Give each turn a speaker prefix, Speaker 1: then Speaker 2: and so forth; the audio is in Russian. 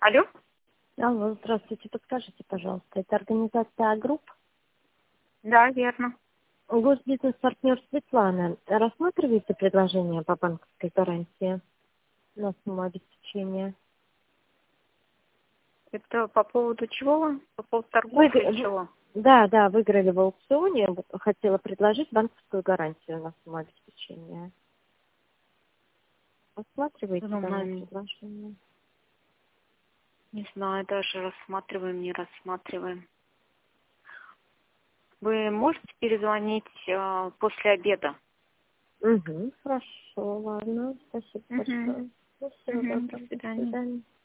Speaker 1: Алло?
Speaker 2: Алло, здравствуйте. Подскажите, пожалуйста, это организация «Агрупп»?
Speaker 1: Да, верно.
Speaker 2: Госбизнес-партнер Светлана. Рассматриваете предложение по банковской гарантии на сумму обеспечения?
Speaker 1: Это по поводу чего? По поводу
Speaker 2: Вы,
Speaker 1: торгов или чего?
Speaker 2: да, выиграли в аукционе. Хотела предложить банковскую гарантию на сумму обеспечения. Рассматриваете данное предложение?
Speaker 1: Не знаю, даже рассматриваем, не рассматриваем. Вы можете перезвонить после обеда?
Speaker 2: Угу, хорошо, ладно. Спасибо
Speaker 1: Угу.
Speaker 2: большое. Всего
Speaker 1: Угу.
Speaker 2: доброго.
Speaker 1: До
Speaker 2: До
Speaker 1: свидания.
Speaker 2: свидания.